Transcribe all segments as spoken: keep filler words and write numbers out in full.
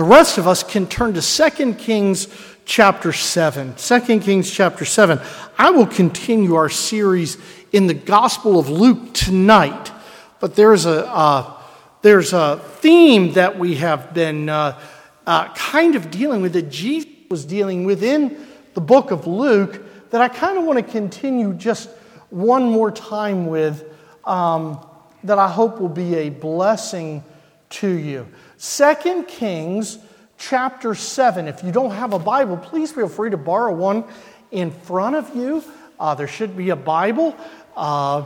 the rest of us can turn to Second Kings chapter seven. Second Kings chapter seven. I will continue our series in the Gospel of Luke tonight, but there's a uh, there's a theme that we have been uh, uh, kind of dealing with, that Jesus was dealing with in the book of Luke, that I kind of want to continue just one more time with, um, that I hope will be a blessing to you. Second Kings chapter seven. If you don't have a Bible, please feel free to borrow one in front of you. Uh, there should be a Bible. Uh,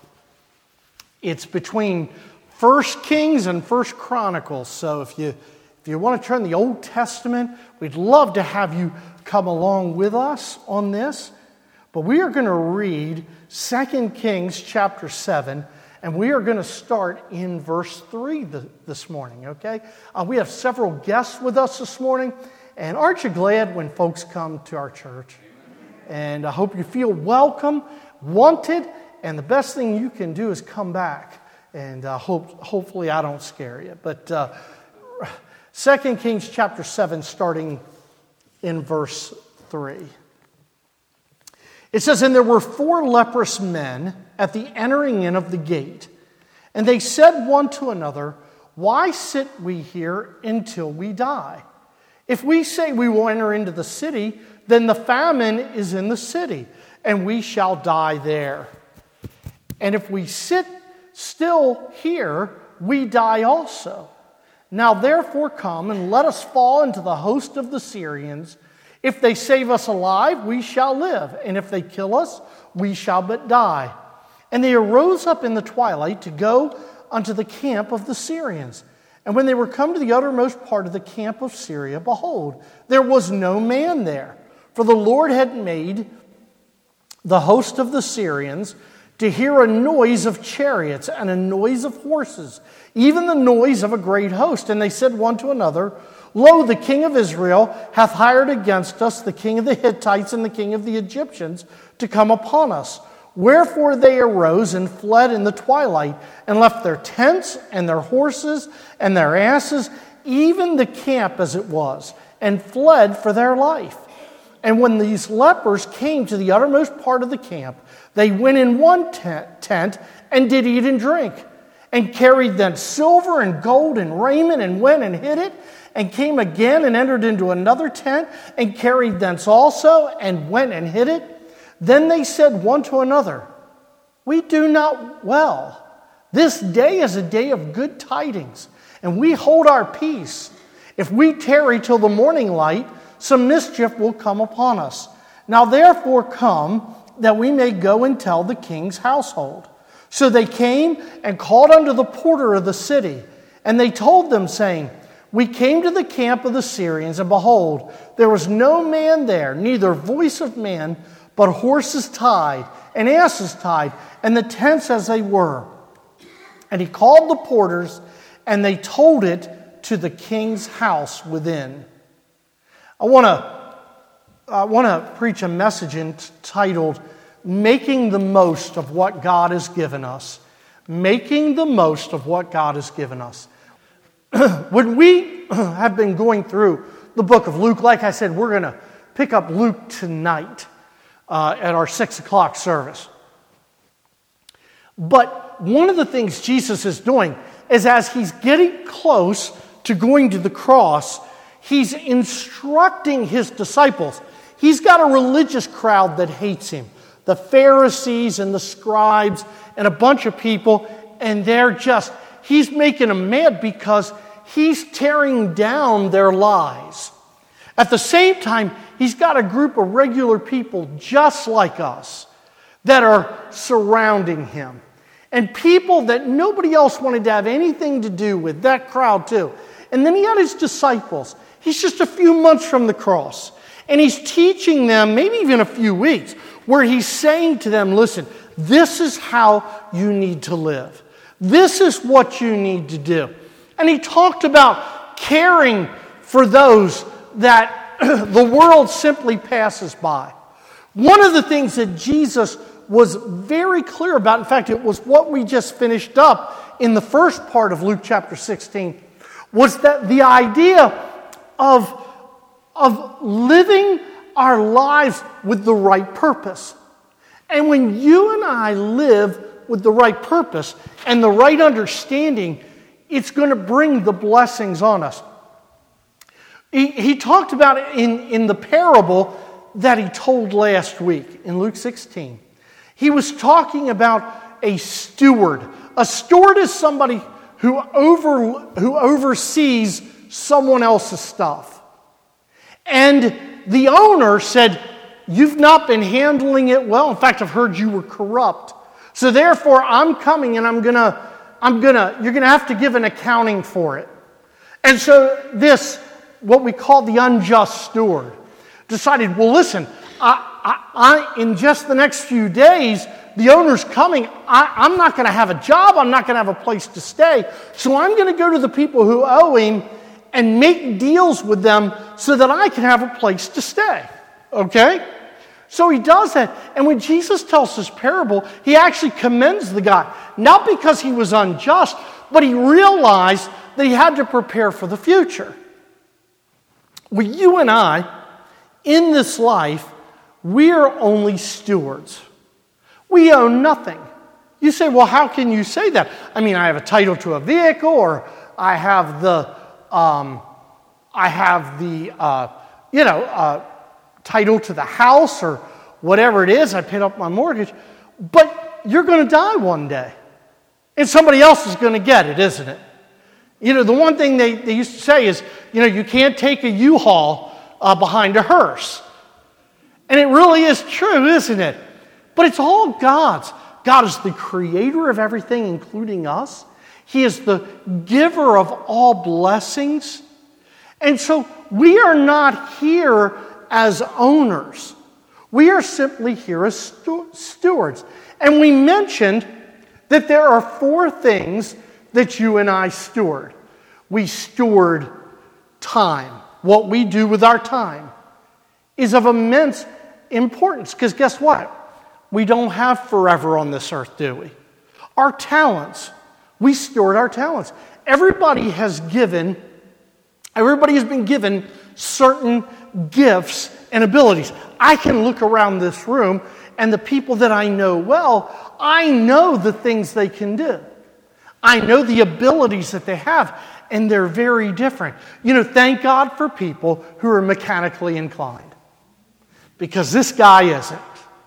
it's between First Kings and First Chronicles. So if you if you want to turn the Old Testament, we'd love to have you come along with us on this. But we are going to read Second Kings chapter seven, and we are going to start in verse three this morning, okay? Uh, we have several guests with us this morning, and aren't you glad when folks come to our church? And I hope you feel welcome, wanted, and the best thing you can do is come back. And uh, hope, hopefully I don't scare you. But uh, Second Kings chapter seven, starting in verse three. It says, "And there were four leprous men at the entering in of the gate, and they said one to another, 'Why sit we here until we die? If we say we will enter into the city, then the famine is in the city, and we shall die there. And if we sit still here, we die also. Now therefore come, and let us fall into the host of the Syrians. If they save us alive, we shall live, and if they kill us, we shall but die.' And they arose up in the twilight to go unto the camp of the Syrians. And when they were come to the uttermost part of the camp of Syria, behold, there was no man there. For the Lord had made the host of the Syrians to hear a noise of chariots and a noise of horses, even the noise of a great host. And they said one to another, 'Lo, the king of Israel hath hired against us the king of the Hittites and the king of the Egyptians to come upon us.' Wherefore they arose and fled in the twilight, and left their tents and their horses and their asses, even the camp as it was, and fled for their life. And when these lepers came to the uttermost part of the camp, they went in one tent, tent and did eat and drink, and carried thence silver and gold and raiment, and went and hid it, and came again and entered into another tent, and carried thence also, and went and hid it. Then they said one to another, 'We do not well. This day is a day of good tidings, and we hold our peace. If we tarry till the morning light, some mischief will come upon us. Now therefore come, that we may go and tell the king's household.' So they came and called unto the porter of the city, and they told them, saying, 'We came to the camp of the Syrians, and behold, there was no man there, neither voice of man, but horses tied, and asses tied, and the tents as they were.' And he called the porters, and they told it to the king's house within." I want to I want to preach a message entitled, "Making the Most of What God Has Given Us." Making the most of what God has given us. When we have been going through the book of Luke, like I said, we're going to pick up Luke tonight uh, at our six o'clock service. But one of the things Jesus is doing is, as he's getting close to going to the cross, he's instructing his disciples. He's got a religious crowd that hates him. The Pharisees and the scribes and a bunch of people, and they're just, he's making them mad because he's tearing down their lies. At the same time, he's got a group of regular people just like us that are surrounding him. And people that nobody else wanted to have anything to do with, that crowd too. And then he had his disciples. He's just a few months from the cross. And he's teaching them, maybe even a few weeks, where he's saying to them, listen, this is how you need to live. This is what you need to do. And he talked about caring for those that the world simply passes by. One of the things that Jesus was very clear about, in fact, it was what we just finished up in the first part of Luke chapter sixteen, was that the idea of, of living our lives with the right purpose. And when you and I live with the right purpose and the right understanding, it's going to bring the blessings on us. He, he talked about it in, in the parable that he told last week in Luke sixteen. He was talking about a steward. A steward is somebody who over who oversees someone else's stuff. And the owner said, "You've not been handling it well. In fact, I've heard you were corrupt. So therefore, I'm coming and I'm gonna, I'm gonna, you're gonna have to give an accounting for it." And so this, what we call the unjust steward, decided, well, listen, I, I, I, in just the next few days, the owner's coming. I, I'm not going to have a job. I'm not going to have a place to stay. So I'm going to go to the people who owe him and make deals with them so that I can have a place to stay. Okay? So he does that. And when Jesus tells this parable, he actually commends the guy. Not because he was unjust, but he realized that he had to prepare for the future. Well, you and I, in this life, we are only stewards. We own nothing. You say, well, how can you say that? I mean, I have a title to a vehicle, or I have the, um, I have the, uh, you know, uh, title to the house, or whatever it is. I paid up my mortgage. But you're going to die one day. And somebody else is going to get it, isn't it? You know, the one thing they, they used to say is, you know, you can't take a U-Haul uh, behind a hearse. And it really is true, isn't it? But it's all God's. God is the creator of everything, including us. He is the giver of all blessings. And so we are not here as owners. We are simply here as stu- stewards. And we mentioned that there are four things that you and I steward. We steward time. What we do with our time is of immense importance. Because guess what? We don't have forever on this earth, do we? Our talents. We steward our talents. Everybody has given, everybody has been given certain gifts and abilities. I can look around this room and the people that I know well, I know the things they can do. I know the abilities that they have, and they're very different. You know, thank God for people who are mechanically inclined, because this guy isn't.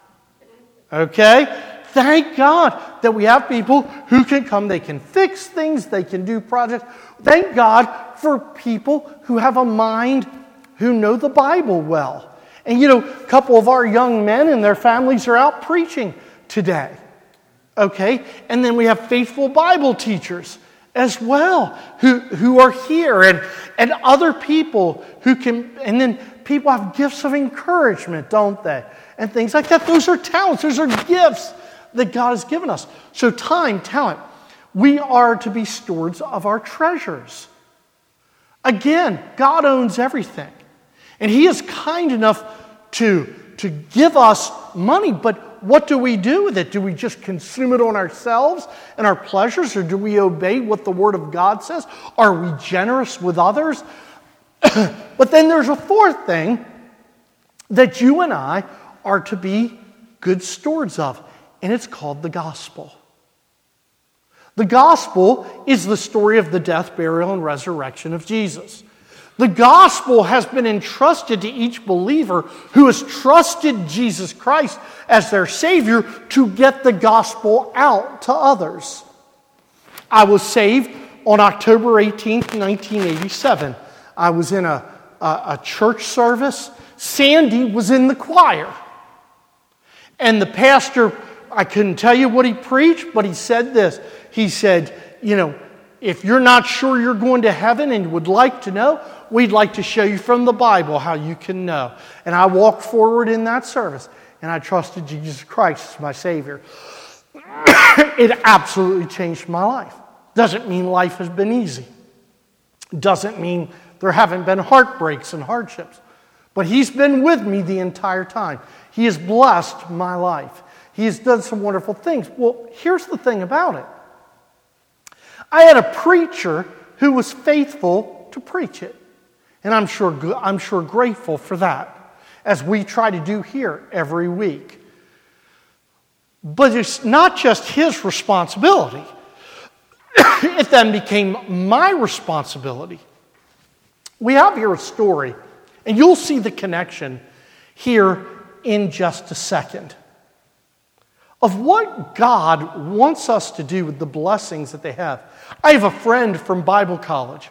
Okay? Thank God that we have people who can come, they can fix things, they can do projects. Thank God for people who have a mind, who know the Bible well. And you know, a couple of our young men and their families are out preaching today. Okay? And then we have faithful Bible teachers as well who, who are here, and, and other people who can, and then people have gifts of encouragement, don't they? And things like that. Those are talents. Those are gifts that God has given us. So time, talent. We are to be stewards of our treasures. Again, God owns everything. And He is kind enough to, to give us money, but what do we do with it? Do we just consume it on ourselves and our pleasures, or do we obey what the Word of God says? Are we generous with others? But then there's a fourth thing that you and I are to be good stewards of, and it's called the gospel. The gospel is the story of the death, burial, and resurrection of Jesus. The gospel has been entrusted to each believer who has trusted Jesus Christ as their Savior to get the gospel out to others. I was saved on October eighteenth, nineteen eighty-seven. I was in a, a, a church service. Sandy was in the choir. And the pastor, I couldn't tell you what he preached, but he said this. He said, you know, if you're not sure you're going to heaven and would like to know, we'd like to show you from the Bible how you can know. And I walked forward in that service, and I trusted Jesus Christ as my Savior. It absolutely changed my life. Doesn't mean life has been easy. Doesn't mean there haven't been heartbreaks and hardships. But He's been with me the entire time. He has blessed my life. He has done some wonderful things. Well, here's the thing about it. I had a preacher who was faithful to preach it. And I'm sure, I'm sure grateful for that, as we try to do here every week. But it's not just his responsibility. It then became my responsibility. We have here a story, and you'll see the connection here in just a second, of what God wants us to do with the blessings that they have. I have a friend from Bible college.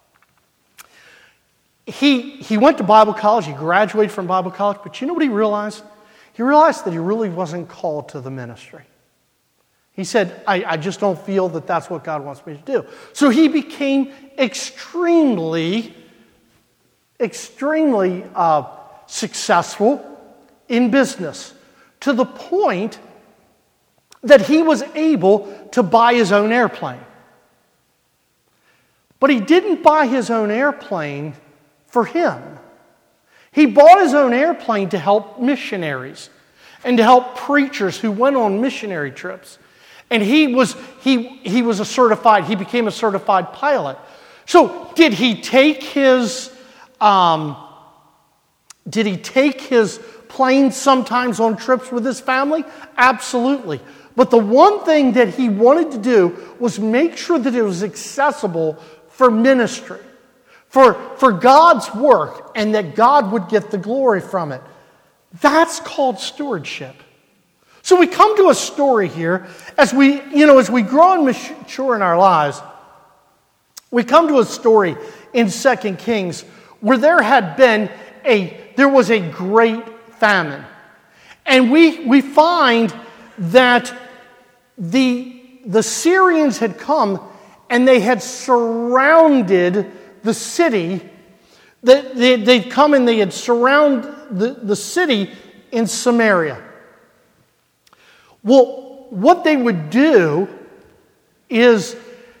He, he went to Bible college, he graduated from Bible college, but you know what he realized? He realized that he really wasn't called to the ministry. He said, I, I just don't feel that that's what God wants me to do. So he became extremely, extremely uh, successful in business, to the point that he was able to buy his own airplane. But he didn't buy his own airplane for him. He bought his own airplane to help missionaries and to help preachers who went on missionary trips. And he was he he was a certified, he became a certified pilot. So did he take his um, did he take his plane sometimes on trips with his family? Absolutely. But the one thing that he wanted to do was make sure that it was accessible for ministry, for, for God's work, and that God would get the glory from it. That's called stewardship. So we come to a story here, as we, you know, as we grow and mature in our lives, we come to a story in Second Kings where there had been a, there was a great famine. And we, we find that the, the Syrians had come and they had surrounded the city. They, they'd come and they had surrounded the, the city in Samaria. Well, what they would do is,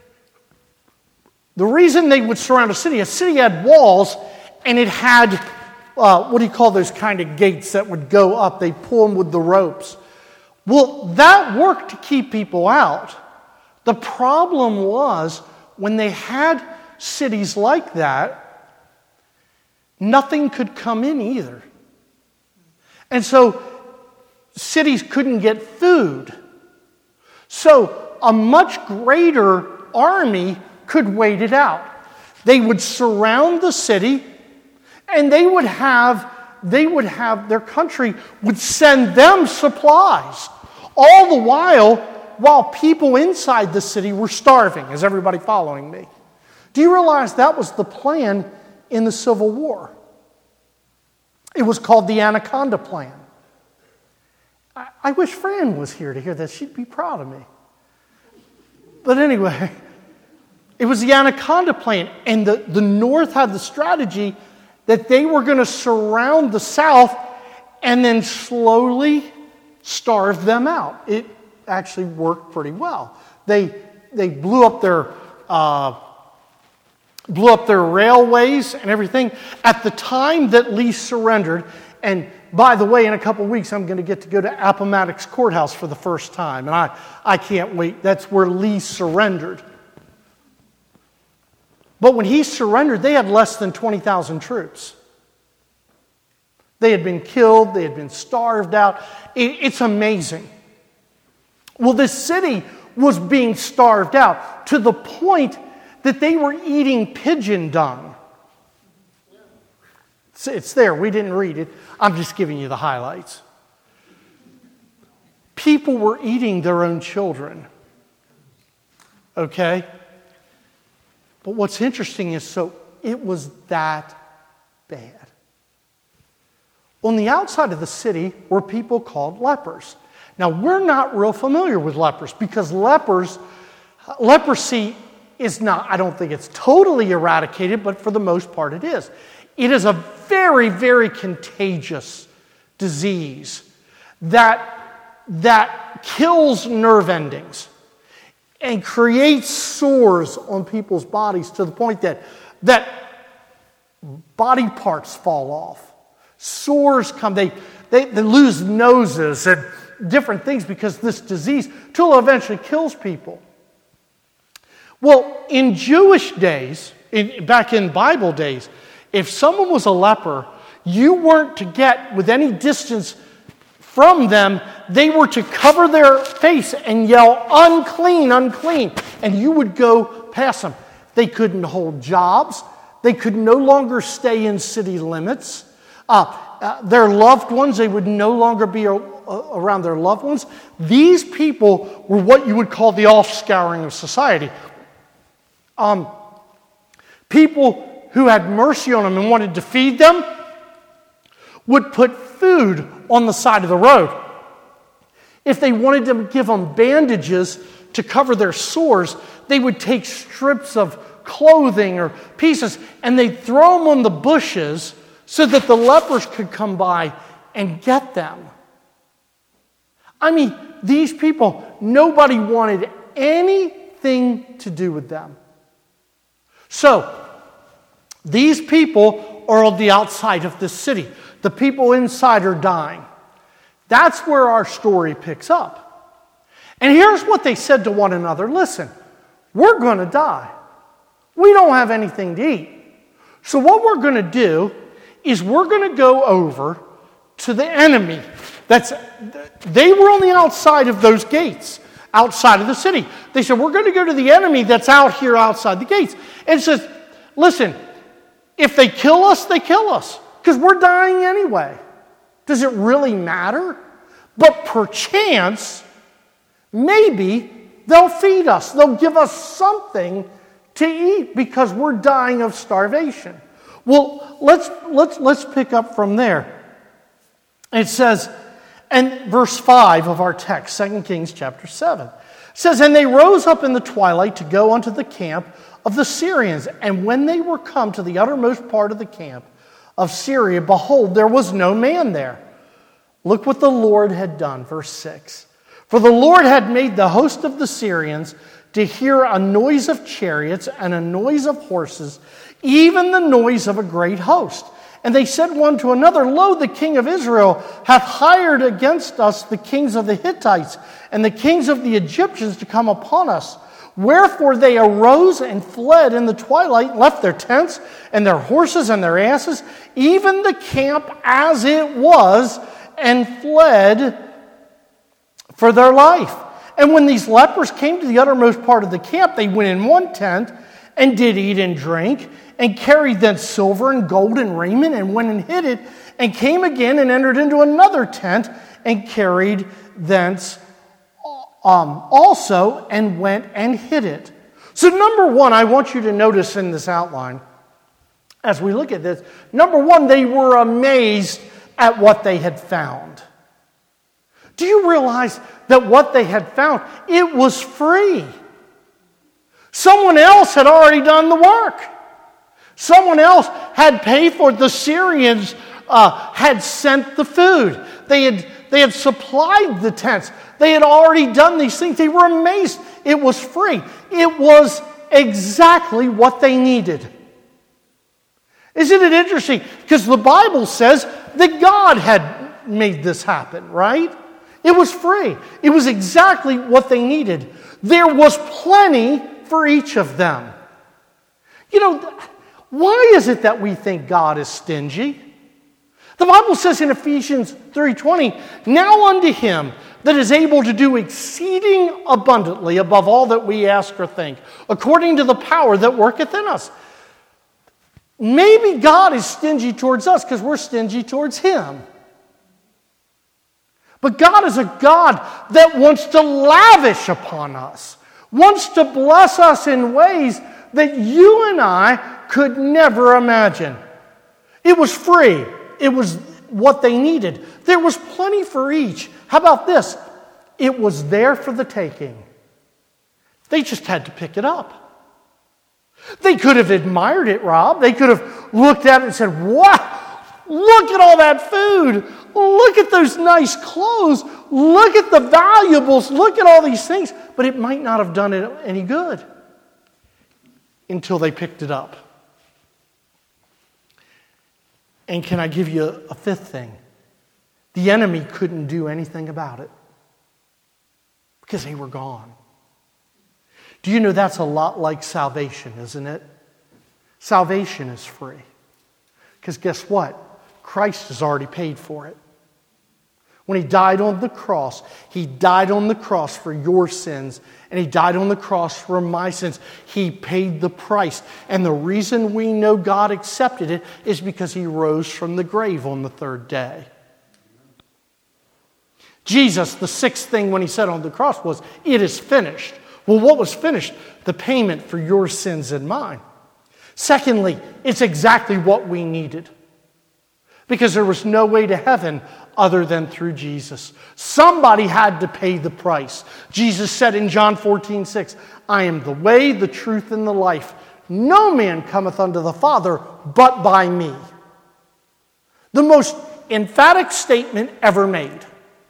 the reason they would surround a city, a city had walls and it had, uh, what do you call those kind of gates that would go up? They pull them with the ropes. Well, that worked to keep people out. The problem was, when they had cities like that, nothing could come in either. And so cities couldn't get food. So a much greater army could wait it out. They would surround the city, and they would have they would have their country would send them supplies. All the while, while people inside the city were starving. Is everybody following me? Do you realize that was the plan in the Civil War? It was called the Anaconda Plan. I, I wish Fran was here to hear that. She'd be proud of me. But anyway, it was the Anaconda Plan. And the, the North had the strategy that they were going to surround the South and then slowly starve them out. It actually worked pretty well. They they blew up their uh, blew up their railways and everything. At the time that Lee surrendered, and by the way, in a couple of weeks, I'm going to get to go to Appomattox Courthouse for the first time, and I, I can't wait. That's where Lee surrendered. But when he surrendered, they had less than twenty thousand troops. They had been killed. They had been starved out. It, it's amazing. Well, this city was being starved out to the point that they were eating pigeon dung. It's, it's there. We didn't read it. I'm just giving you the highlights. People were eating their own children. Okay? But what's interesting is, so it was that bad. On the outside of the city were people called lepers. Now, we're not real familiar with lepers because lepers, leprosy is not, I don't think it's totally eradicated, but for the most part it is. It is a very, very contagious disease that, that kills nerve endings and creates sores on people's bodies to the point that, that body parts fall off. Sores come, they, they, they lose noses and different things because this disease, till it eventually kills people. Well, in Jewish days, in, back in Bible days, If someone was a leper, you weren't to get with any distance from them. They were to cover their face and yell, "Unclean, unclean," and you would go past them. They couldn't hold jobs. They could no longer stay in city limits. Uh, uh, their loved ones, they would no longer be a, a, around their loved ones. These people were what you would call the offscouring of society. Um, people who had mercy on them and wanted to feed them would put food on the side of the road. If they wanted to give them bandages to cover their sores, they would take strips of clothing or pieces and they'd throw them on the bushes so that the lepers could come by and get them. I mean, these people, nobody wanted anything to do with them. So, these people are on the outside of this city. The people inside are dying. That's where our story picks up. And here's what they said to one another. Listen, we're going to die. We don't have anything to eat. So what we're going to do is we're going to go over to the enemy. That's, they were on the outside of those gates, outside of the city. They said, we're going to go to the enemy that's out here outside the gates. And it says, listen, if they kill us, they kill us. Because we're dying anyway. Does it really matter? But perchance, maybe they'll feed us. They'll give us something to eat because we're dying of starvation. Well, let's let's let's pick up from there. It says, and verse five of our text, Second Kings chapter seven, says, and they rose up in the twilight to go unto the camp of the Syrians. And when they were come to the uttermost part of the camp of Syria, behold, there was no man there. Look what the Lord had done. Verse six. For the Lord had made the host of the Syrians to hear a noise of chariots and a noise of horses, even the noise of a great host. And they said one to another, Lo, the king of Israel hath hired against us the kings of the Hittites and the kings of the Egyptians to come upon us. Wherefore they arose and fled in the twilight, and left their tents and their horses and their asses, even the camp as it was, and fled for their life. And when these lepers came to the uttermost part of the camp, they went in one tent and did eat and drink, and carried thence silver and gold and raiment, and went and hid it, and came again and entered into another tent, and carried thence um, also, and went and hid it. So number one, I want you to notice in this outline, as we look at this, number one, they were amazed at what they had found. Do you realize that what they had found, it was free? Someone else had already done the work. Someone else had paid for it. The Syrians uh, had sent the food. They had, they had supplied the tents. They had already done these things. They were amazed. It was free. It was exactly what they needed. Isn't it interesting? Because the Bible says that God had made this happen, right? It was free. It was exactly what they needed. There was plenty for each of them. You know, why is it that we think God is stingy? The Bible says in Ephesians three twenty, now unto him that is able to do exceeding abundantly above all that we ask or think, according to the power that worketh in us. Maybe God is stingy towards us because we're stingy towards him. But God is a God that wants to lavish upon us, wants to bless us in ways that you and I could never imagine. It was free. It was what they needed. There was plenty for each. How about this? It was there for the taking. They just had to pick it up. They could have admired it, Rob. They could have looked at it and said, wow, look at all that food. Look at those nice clothes. Look at the valuables. Look at all these things. But it might not have done it any good until they picked it up. And can I give you a fifth thing? The enemy couldn't do anything about it because they were gone. Do you know that's a lot like salvation, isn't it? Salvation is free. Because guess what? Christ has already paid for it. When he died on the cross, he died on the cross for your sins, and he died on the cross for my sins. He paid the price. And the reason we know God accepted it is because he rose from the grave on the third day. Jesus, the sixth thing when he said on the cross was, "It is finished." Well, what was finished? The payment for your sins and mine. Secondly, it's exactly what we needed. Because there was no way to heaven other than through Jesus. Somebody had to pay the price. Jesus said in John fourteen six, "I am the way, the truth, and the life. No man cometh unto the Father but by me." The most emphatic statement ever made.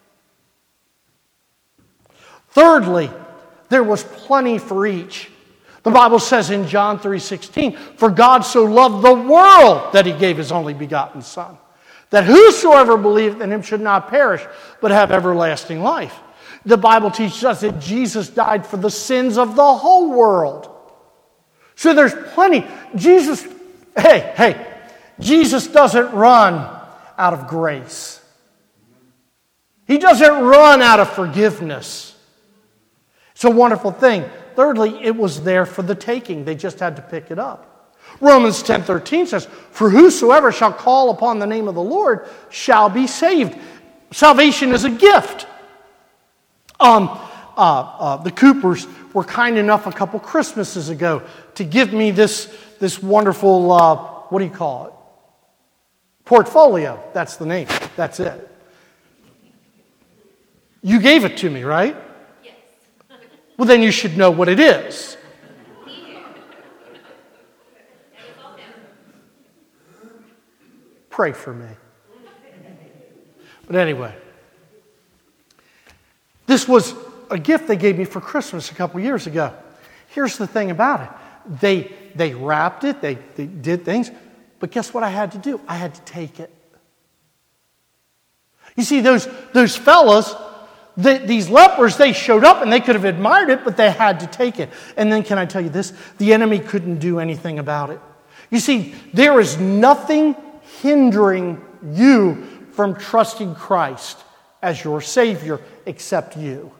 Thirdly, there was plenty for each. The Bible says in John three sixteen, "For God so loved the world that he gave his only begotten Son, that whosoever believeth in him should not perish, but have everlasting life." The Bible teaches us that Jesus died for the sins of the whole world. So there's plenty. Jesus, hey, hey, Jesus doesn't run out of grace. He doesn't run out of forgiveness. It's a wonderful thing. Thirdly, it was there for the taking. They just had to pick it up. Romans ten thirteen says, "For whosoever shall call upon the name of the Lord shall be saved." Salvation is a gift. Um, uh, uh, the Coopers were kind enough a couple Christmases ago to give me this, this wonderful, uh, what do you call it? Portfolio. That's the name. That's it. You gave it to me, right? Yes. Well, then you should know what it is. Pray for me. But anyway, this was a gift they gave me for Christmas a couple years ago. Here's the thing about it. They, they wrapped it, they, they did things, but guess what I had to do? I had to take it. You see, those, those fellas, the, these lepers, they showed up and they could have admired it, but they had to take it. And then can I tell you this? The enemy couldn't do anything about it. You see, there is nothing hindering you from trusting Christ as your Savior except you.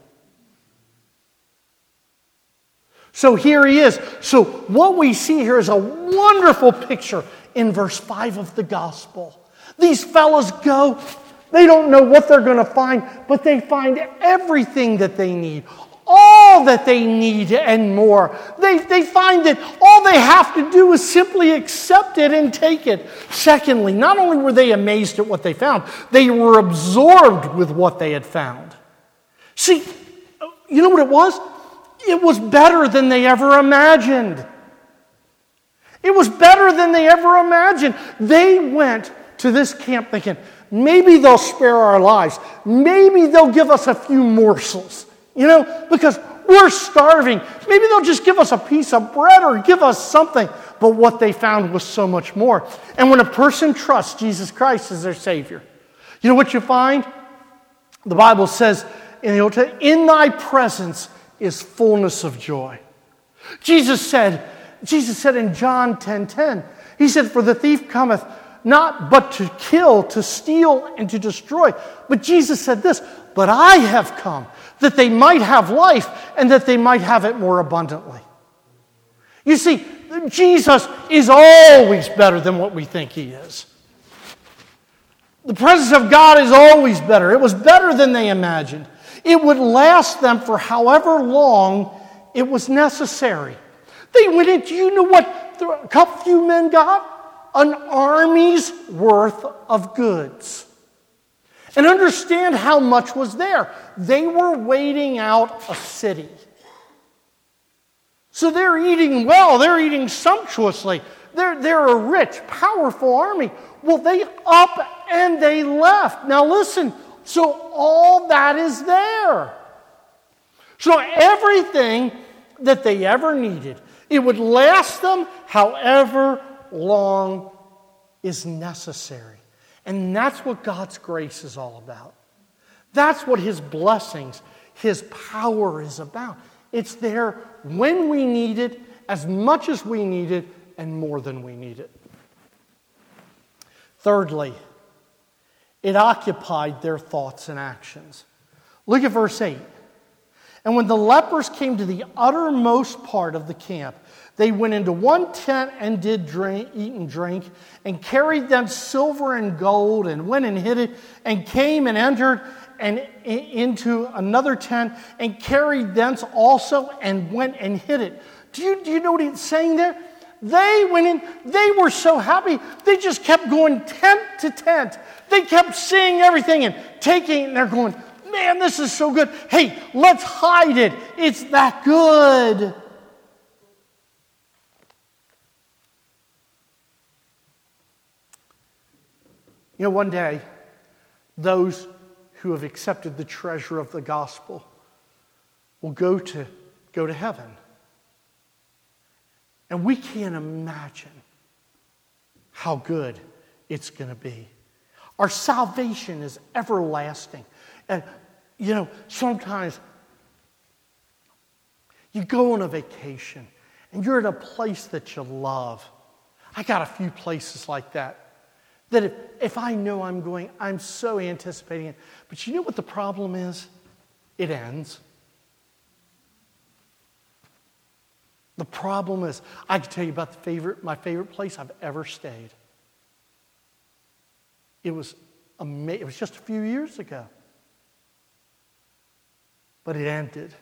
So here he is. So what we see here is a wonderful picture in verse five of the gospel. These fellas go, they don't know what they're going to find, but they find everything that they need. All that they need and more. They, they find that all they have to do is simply accept it and take it. Secondly, not only were they amazed at what they found, they were absorbed with what they had found. See, you know what it was? It was better than they ever imagined. It was better than they ever imagined. They went to this camp thinking, maybe they'll spare our lives. Maybe they'll give us a few morsels. You know, because we're starving. Maybe they'll just give us a piece of bread or give us something. But what they found was so much more. And when a person trusts Jesus Christ as their Savior, you know what you find? The Bible says in the Old Testament, "In thy presence is fullness of joy." Jesus said, Jesus said in John ten ten, he said, "For the thief cometh not but to kill, to steal, and to destroy." But Jesus said this, "But I have come that they might have life and that they might have it more abundantly." You see, Jesus is always better than what we think he is. The presence of God is always better. It was better than they imagined. It would last them for however long it was necessary. They went into, you know what a couple few men got? An army's worth of goods. And understand how much was there. They were waiting out a city. So they're eating well. They're eating sumptuously. They're, they're a rich, powerful army. Well, they up and they left. Now listen, so all that is there. So everything that they ever needed, it would last them however long is necessary. And that's what God's grace is all about. That's what his blessings, his power is about. It's there when we need it, as much as we need it, and more than we need it. Thirdly, it occupied their thoughts and actions. Look at verse eight. And when the lepers came to the uttermost part of the camp, they went into one tent and did drink, eat and drink, and carried them silver and gold, and went and hid it, and came and entered and into another tent, and carried thence also, and went and hid it. Do you, do you know what he's saying there? They went in, they were so happy, they just kept going tent to tent. They kept seeing everything and taking it, and they're going, man, this is so good. Hey, let's hide it. It's that good. You know, one day, those who have accepted the treasure of the gospel will go to, go to heaven. And we can't imagine how good it's going to be. Our salvation is everlasting. And, you know, sometimes you go on a vacation and you're at a place that you love. I got a few places like that. That if, if I know I'm going, I'm so anticipating it. But you know what the problem is? It ends. The problem is, I can tell you about the favorite, my favorite place I've ever stayed. It was ama- It was just a few years ago. But it ended.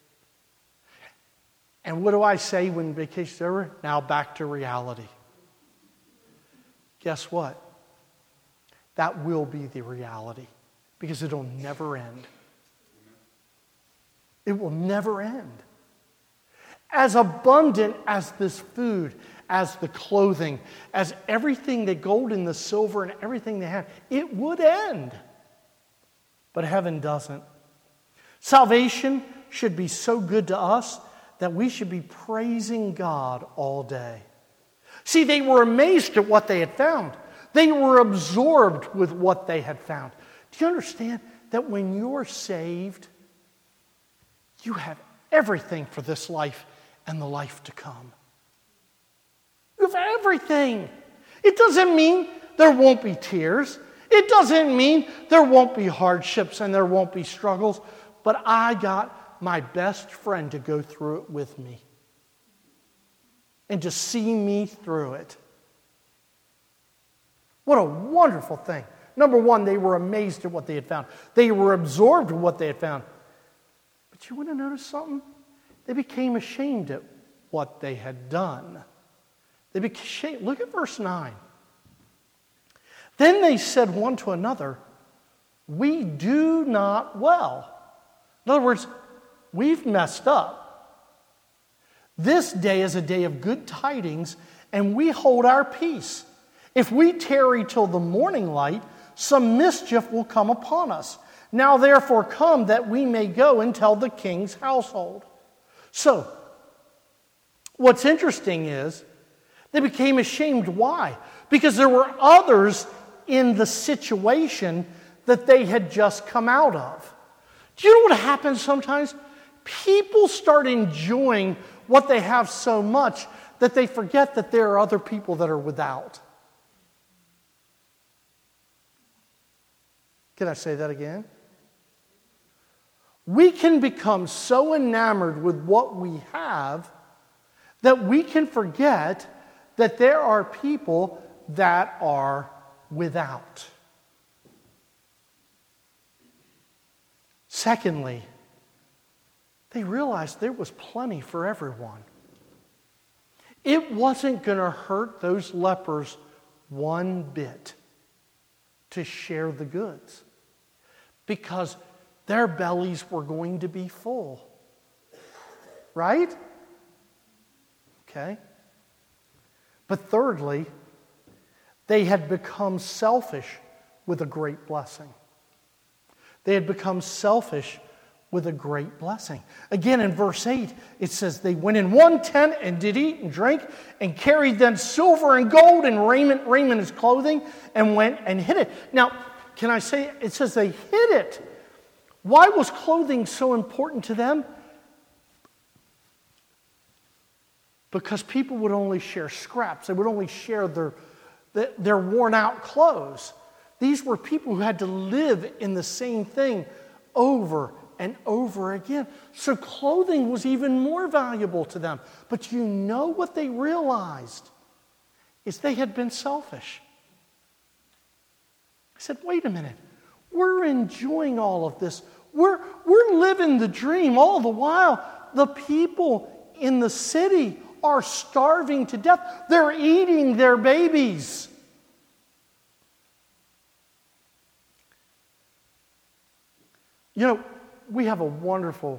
And what do I say when vacation's over? Now back to reality. Guess what? That will be the reality. Because it'll never end. It will never end. As abundant as this food, as the clothing, as everything, the gold and the silver and everything they had, it would end. But heaven doesn't. Salvation should be so good to us that we should be praising God all day. See, they were amazed at what they had found. They were absorbed with what they had found. Do you understand that when you're saved, you have everything for this life and the life to come? You have everything. It doesn't mean there won't be tears. It doesn't mean there won't be hardships and there won't be struggles. But I got my best friend to go through it with me. And to see me through it. What a wonderful thing. Number one, they were amazed at what they had found. They were absorbed with what they had found. But you want to notice something? They became ashamed at what they had done. They became ashamed. Look at verse nine. Then they said one to another, we do not well. In other words, we've messed up. This day is a day of good tidings, and we hold our peace. If we tarry till the morning light, some mischief will come upon us. Now therefore come that we may go and tell the king's household. So, what's interesting is they became ashamed. Why? Because there were others in the situation that they had just come out of. Do you know what happens sometimes? People start enjoying what they have so much that they forget that there are other people that are without. Can I say that again? We can become so enamored with what we have that we can forget that there are people that are without. Secondly, they realized there was plenty for everyone. It wasn't going to hurt those lepers one bit to share the goods because their bellies were going to be full. Right? Okay. But thirdly, they had become selfish with a great blessing. They had become selfish with a great blessing. Again, in verse eight, it says, they went in one tent and did eat and drink and carried then silver and gold and raiment, raiment as clothing, and went and hid it. Now, can I say, it says they hid it. Why was clothing so important to them? Because people would only share scraps. They would only share their, their worn out clothes. These were people who had to live in the same thing over and over again. So clothing was even more valuable to them. But you know what they realized is they had been selfish. I said, wait a minute. We're enjoying all of this. We're, we're living the dream. All the while, the people in the city are starving to death. They're eating their babies. You know, we have a wonderful,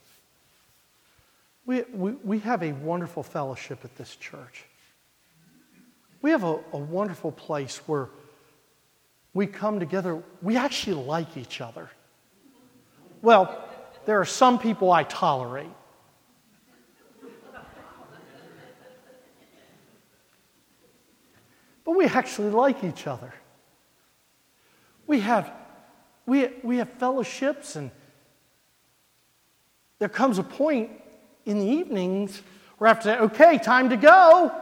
we, we, we have a wonderful fellowship at this church. We have a, a wonderful place where we come together. We actually like each other. Well, there are some people I tolerate. But we actually like each other. We have, we, we have fellowships, and there comes a point in the evenings where I have to say, okay, time to go.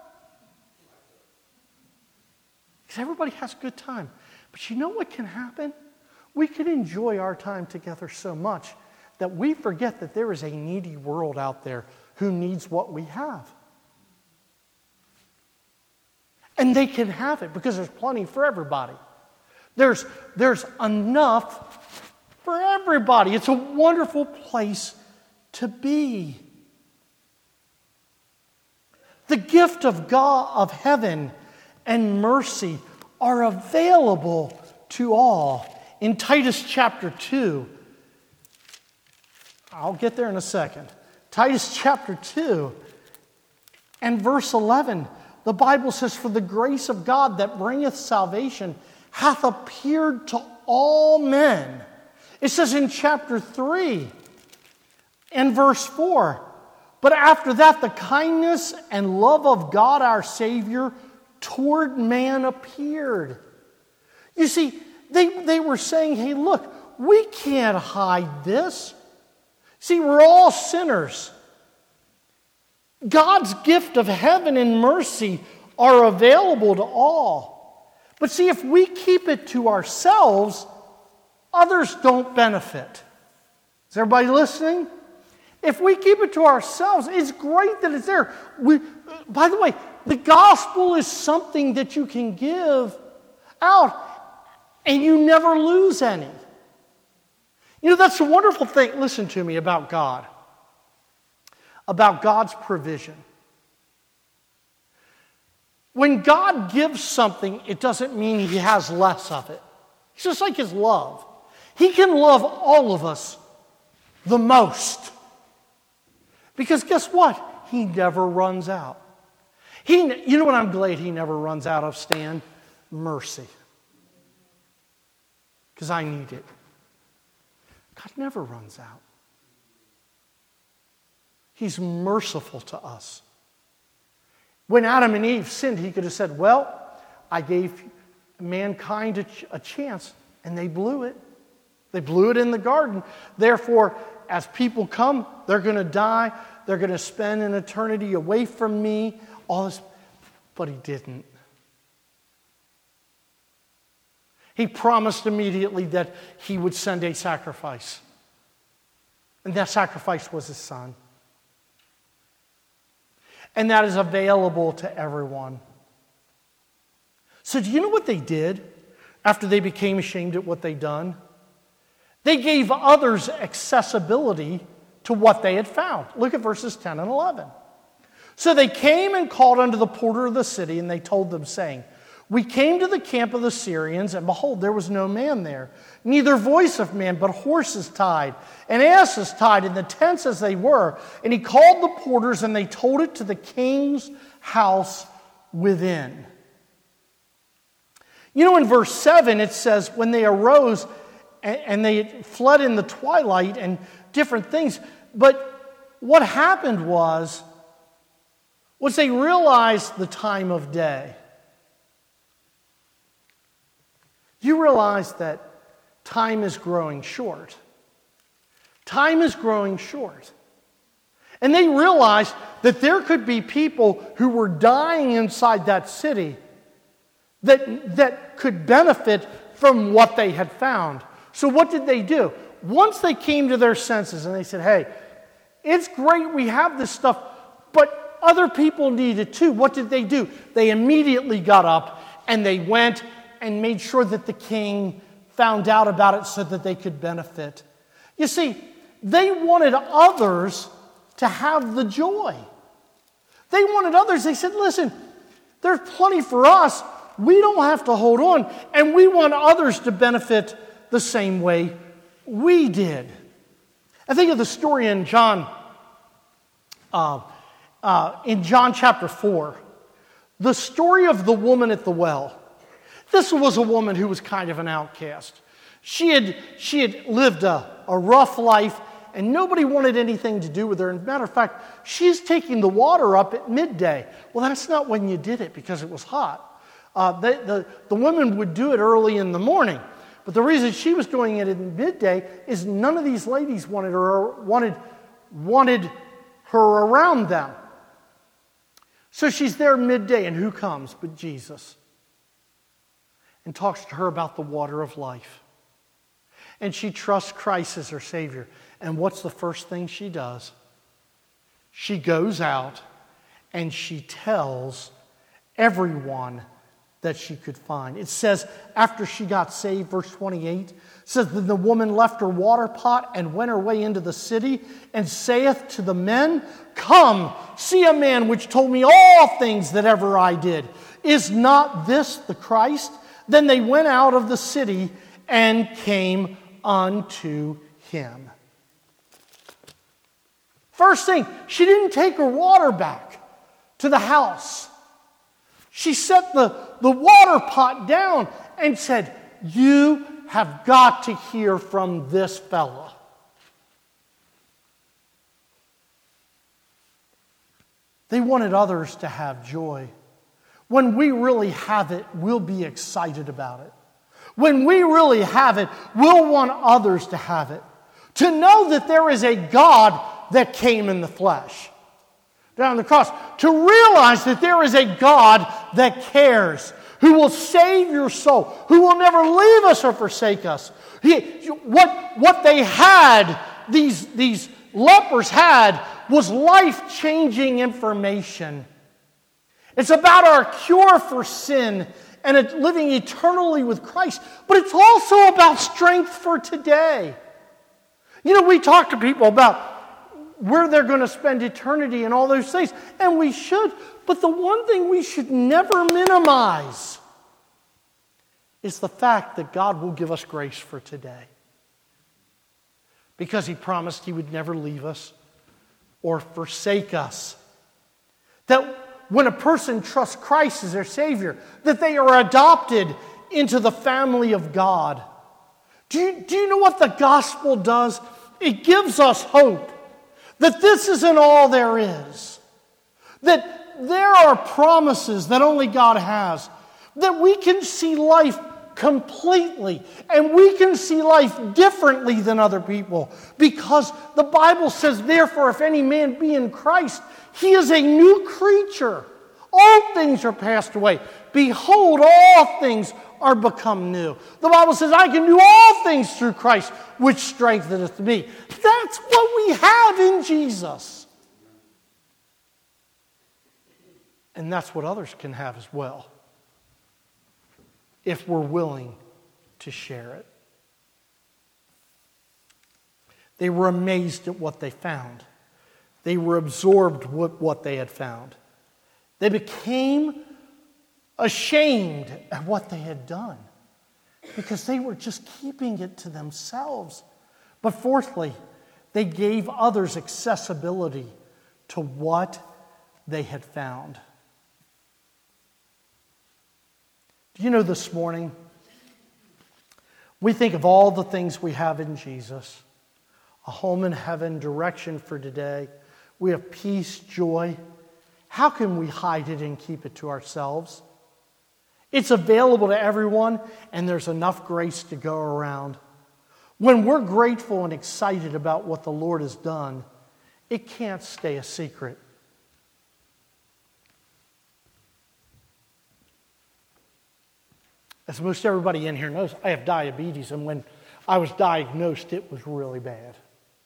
Because everybody has a good time. But you know what can happen? We can enjoy our time together so much that we forget that there is a needy world out there who needs what we have. And they can have it because there's plenty for everybody. There's, there's enough for everybody. It's a wonderful place to be. The gift of God, of heaven and mercy are available to all. In Titus chapter two, I'll get there in a second. Titus chapter two and verse eleven, the Bible says, "For the grace of God that bringeth salvation hath appeared to all men." It says in chapter three and verse four, "But after that the kindness and love of God our Savior toward man appeared." You see, they, they were saying, hey, look, we can't hide this. See, we're all sinners. God's gift of heaven and mercy are available to all. But see, if we keep it to ourselves, others don't benefit. Is everybody listening? If we keep it to ourselves, it's great that it's there. We, by the way, the gospel is something that you can give out and you never lose any. You know, that's a wonderful thing. Listen to me about God. About God's provision. When God gives something, it doesn't mean He has less of it. It's just like His love. He can love all of us the most. Because guess what? He never runs out. He, you know what I'm glad He never runs out of, Stan? Mercy. Because I need it. God never runs out. He's merciful to us. When Adam and Eve sinned, He could have said, well, I gave mankind a, ch- a chance, and they blew it. They blew it in the garden. Therefore, as people come, they're going to die. They're going to spend an eternity away from me. All this, but He didn't. He promised immediately that He would send a sacrifice. And that sacrifice was His Son. And that is available to everyone. So do you know what they did after they became ashamed at what they'd done? They gave others accessibility to what they had found. Look at verses ten and eleven. "So they came and called unto the porter of the city, and they told them, saying, We came to the camp of the Syrians, and behold, there was no man there, neither voice of man, but horses tied, and asses tied in the tents as they were. And he called the porters, and they told it to the king's house within." You know, in verse seven, it says, when they arose, and they fled in the twilight, and different things. But what happened was, was they realized the time of day. You realize that time is growing short. Time is growing short. And they realized that there could be people who were dying inside that city that, that could benefit from what they had found. So what did they do? Once they came to their senses and they said, hey, it's great we have this stuff, but other people need it too. What did they do? They immediately got up and they went and made sure that the king found out about it so that they could benefit. You see, they wanted others to have the joy. They wanted others. They said, listen, there's plenty for us. We don't have to hold on. And we want others to benefit the same way we did. I think of the story in John, uh, uh, in John chapter four. The story of the woman at the well. This was a woman who was kind of an outcast. She had, she had lived a, a rough life, and nobody wanted anything to do with her. As a matter of fact, she's taking the water up at midday. Well, that's not when you did it because it was hot. Uh, the, the, the women would do it early in the morning. But the reason she was doing it at midday is none of these ladies wanted her, wanted, wanted her around them. So she's there midday, and who comes but Jesus? And talks to her about the water of life. And she trusts Christ as her Savior. And what's the first thing she does? She goes out and she tells everyone that she could find. It says, after she got saved, verse twenty-eight, says that the woman left her water pot and went her way into the city and saith to the men, come, see a man which told me all things that ever I did. Is not this the Christ? Then they went out of the city and came unto him. First thing, she didn't take her water back to the house. She set the, the water pot down and said, you have got to hear from this fella. They wanted others to have joy. When we really have it, we'll be excited about it. When we really have it, we'll want others to have it. To know that there is a God that came in the flesh down on the cross. To realize that there is a God that cares, who will save your soul, who will never leave us or forsake us. He, what, what they had, these, these lepers had, was life-changing information. It's about our cure for sin and living eternally with Christ. But it's also about strength for today. You know, we talk to people about where they're going to spend eternity and all those things. And we should. But the one thing we should never minimize is the fact that God will give us grace for today. Because He promised He would never leave us or forsake us. That when a person trusts Christ as their Savior, that they are adopted into the family of God. Do you, do you know what the gospel does? It gives us hope that this isn't all there is. That there are promises that only God has. That we can see life completely. And we can see life differently than other people. Because the Bible says, therefore, if any man be in Christ, he is a new creature. All things are passed away. Behold, all things are become new. The Bible says, I can do all things through Christ, which strengtheneth me. That's what we have in Jesus. And that's what others can have as well, if we're willing to share it. They were amazed at what they found. They were absorbed with what they had found. They became ashamed at what they had done because they were just keeping it to themselves. But fourthly, they gave others accessibility to what they had found. Do you know, this morning, we think of all the things we have in Jesus. A home in heaven, direction for today. We have peace, joy. How can we hide it and keep it to ourselves? It's available to everyone, and there's enough grace to go around. When we're grateful and excited about what the Lord has done, it can't stay a secret. As most everybody in here knows, I have diabetes, and when I was diagnosed, it was really bad.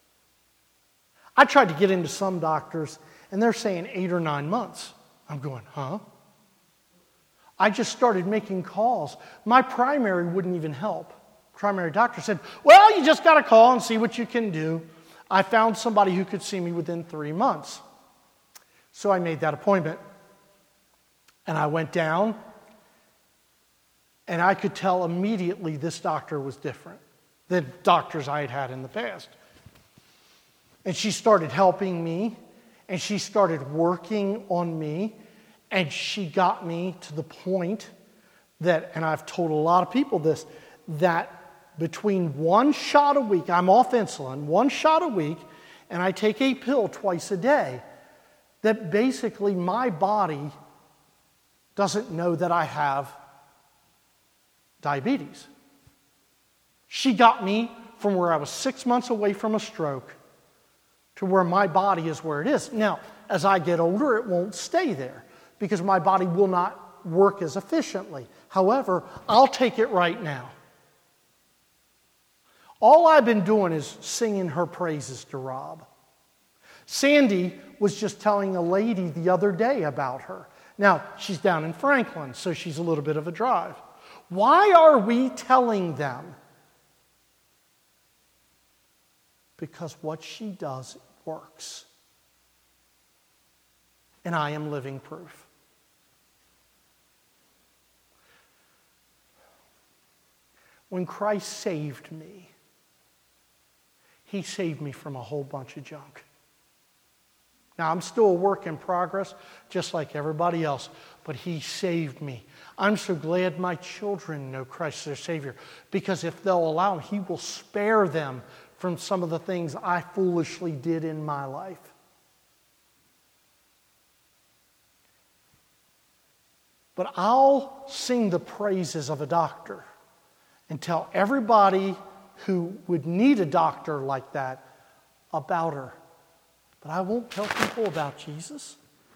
I tried to get into some doctors, and they're saying eight or nine months. I'm going, huh? I just started making calls. My primary wouldn't even help. Primary doctor said, well, you just got to call and see what you can do. I found somebody who could see me within three months. So I made that appointment. And I went down, and I could tell immediately this doctor was different than doctors I had had in the past. And she started helping me, and she started working on me, and she got me to the point that, and I've told a lot of people this, that between one shot a week, I'm off insulin, one shot a week, and I take a pill twice a day, that basically my body doesn't know that I have diabetes. She got me from where I was six months away from a stroke to where my body is where it is. Now, as I get older, it won't stay there because my body will not work as efficiently. However, I'll take it right now. All I've been doing is singing her praises to Rob. Sandy was just telling a lady the other day about her. Now, she's down in Franklin, so she's a little bit of a drive. Why are we telling them? Because what she does works. And I am living proof. When Christ saved me, He saved me from a whole bunch of junk. Now, I'm still a work in progress, just like everybody else, but He saved me. I'm so glad my children know Christ their Savior, because if they'll allow Him, He will spare them from some of the things I foolishly did in my life. But I'll sing the praises of a doctor and tell everybody who would need a doctor like that about her. But I won't tell people about Jesus.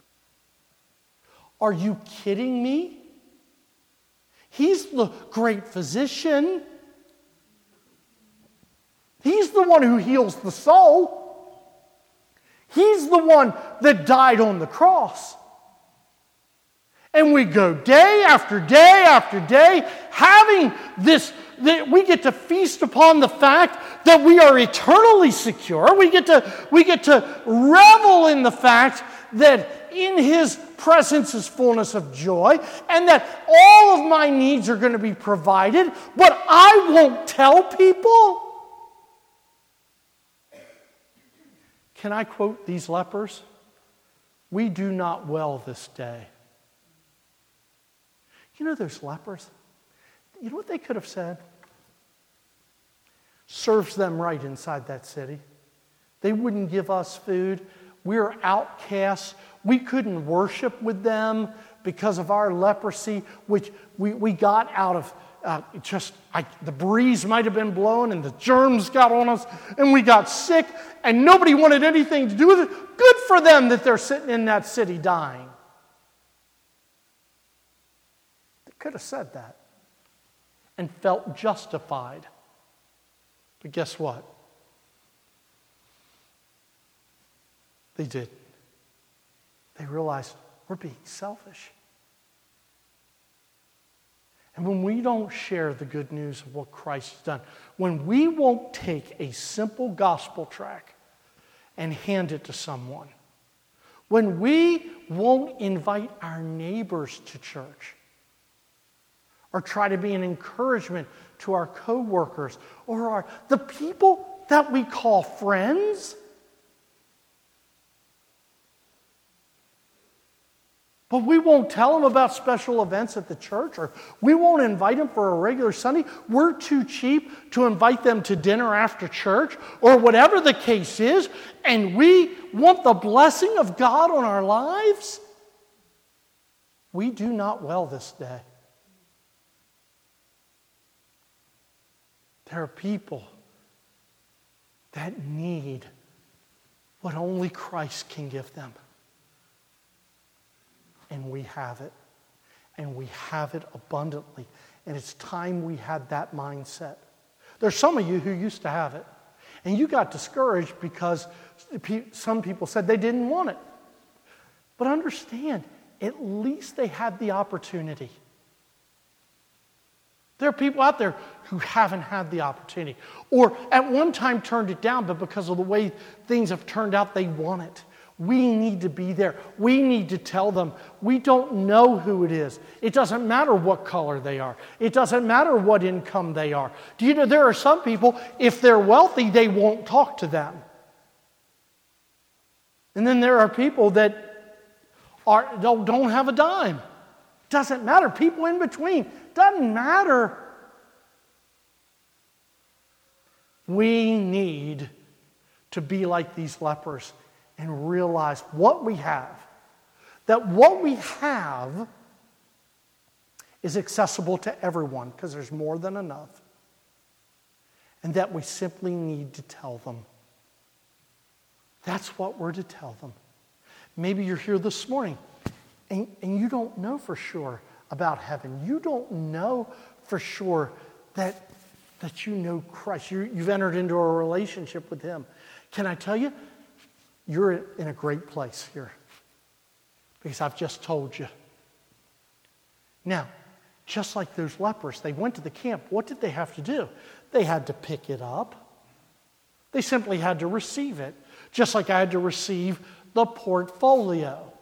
Are you kidding me? He's the great physician. He's the one who heals the soul. He's the one that died on the cross. And we go day after day after day having this, that we get to feast upon the fact that we are eternally secure. We get to, we get to revel in the fact that in His presence is fullness of joy and that all of my needs are going to be provided, but I won't tell people. Can I quote these lepers? We do not well this day. You know those lepers? You know what they could have said? Serves them right inside that city. They wouldn't give us food. We're outcasts. We couldn't worship with them because of our leprosy, which we, we got out of uh, just, I, the breeze might have been blowing and the germs got on us and we got sick and nobody wanted anything to do with it. Good for them that they're sitting in that city dying. They could have said that and felt justified. But guess what? They did. They realized we're being selfish. And when we don't share the good news of what Christ has done, when we won't take a simple gospel tract and hand it to someone, when we won't invite our neighbors to church, or try to be an encouragement to our co-workers or our, the people that we call friends, but we won't tell them about special events at the church, or we won't invite them for a regular Sunday. We're too cheap to invite them to dinner after church, or whatever the case is, and we want the blessing of God on our lives. We do not well this day. There are people that need what only Christ can give them. And we have it. And we have it abundantly. And it's time we had that mindset. There's some of you who used to have it. And you got discouraged because some people said they didn't want it. But understand, at least they had the opportunity. There are people out there who haven't had the opportunity. Or at one time turned it down, but because of the way things have turned out, they want it. We need to be there. We need to tell them, we don't know who it is. It doesn't matter what color they are. It doesn't matter what income they are. Do you know there are some people, if they're wealthy, they won't talk to them. And then there are people that are, don't, don't have a dime. Doesn't matter. People in between. Doesn't matter. We need to be like these lepers and realize what we have. That what we have is accessible to everyone because there's more than enough. And that we simply need to tell them. That's what we're to tell them. Maybe you're here this morning and, and you don't know for sure about heaven. You don't know for sure that, that you know Christ. You, you've entered into a relationship with Him. Can I tell you? You're in a great place here because I've just told you. Now, just like those lepers, they went to the camp. What did they have to do? They had to pick it up. They simply had to receive it, just like I had to receive the portfolio.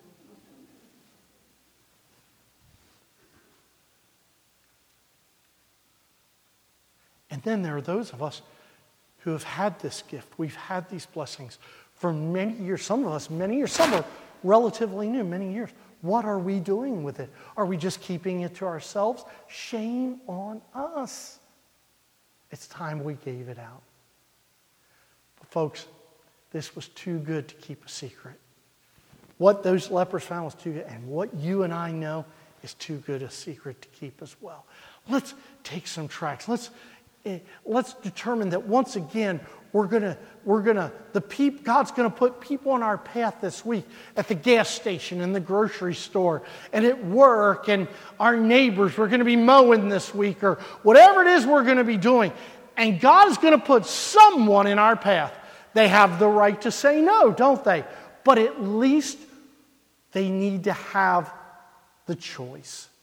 And then there are those of us who have had this gift. We've had these blessings for many years. Some of us, many years. Some are relatively new, many years. What are we doing with it? Are we just keeping it to ourselves? Shame on us. It's time we gave it out. But folks, this was too good to keep a secret. What those lepers found was too good, and what you and I know is too good a secret to keep as well. Let's take some tracks. Let's Let's determine that once again we're gonna we're gonna the peop, God's gonna put people on our path this week at the gas station, in the grocery store, and at work, and our neighbors. We're gonna be mowing this week, or whatever it is we're gonna be doing, and God is gonna put someone in our path. They have the right to say no, don't they? But at least they need to have the choice.